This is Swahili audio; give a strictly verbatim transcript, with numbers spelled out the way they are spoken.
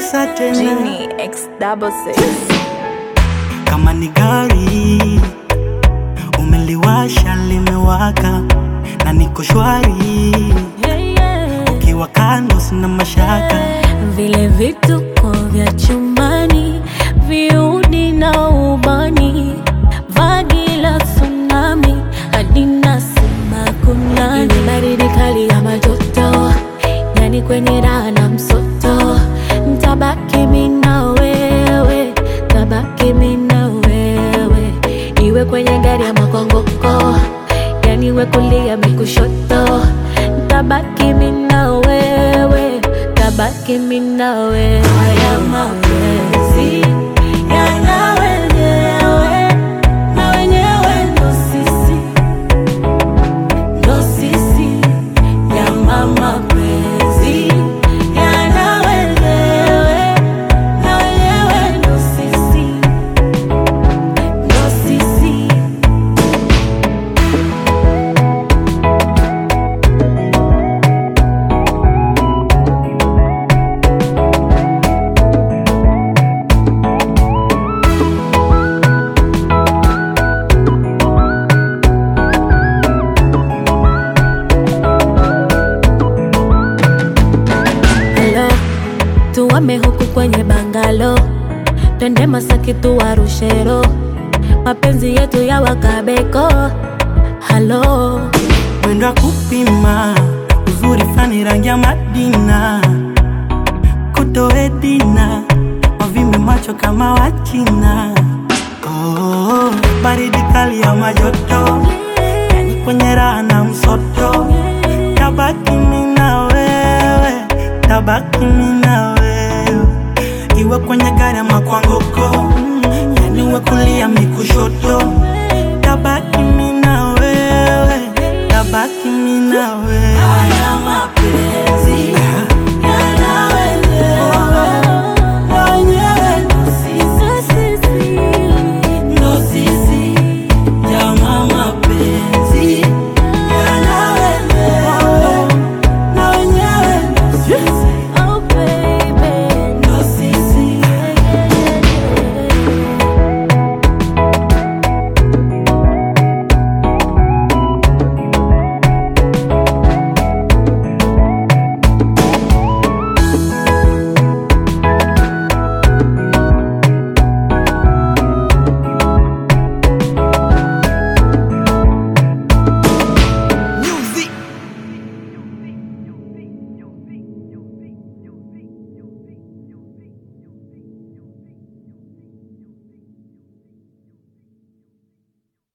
gusa tena. Genie X double six. Kama ni gari umeliwasha limewaka na niko shwari, Yeah, yeah. ukiwa kando sina mashaka. Vile vituko vya chumbani, viudi na ubani, vagi la tsunami, hadi nasema kunani. Iwe baridi kali ama joto, yani kwenye raha na msoto, ntabaki mimi na wewe, tabaki mimi na wewe. Iwe kwenye gari ama kwa ngoko, yani we kulia mimi kushoto, ntabaki mimi na wewe, tabaki mimi na wewe. Haya mapenzi yana wenyewe, na wenyewe ndo sisi, ndo sisi. Yana mapenzi yana wenyewe, na wenyewe ndo sisi, ndo sisi. Hello, tuwame huku kwenye bangalo, twende Masaki tuwarushe roho, mapenzi yetu ya wakabeko. Halo, Mwendo wa kupima uzuri fani rangi ya Madina, kutoe dina wavimbe macho kama wachina. Oh, baridi kali ya majoto, yani kwenye raha na msoto, tabaki mimi na wewe, tabaki mimi na wewe. Iwe kwenye gari ama kwa ngoko, yani we kulia mimi kushoto, tabaki mimi na wewe, tabaki mimi na wewe.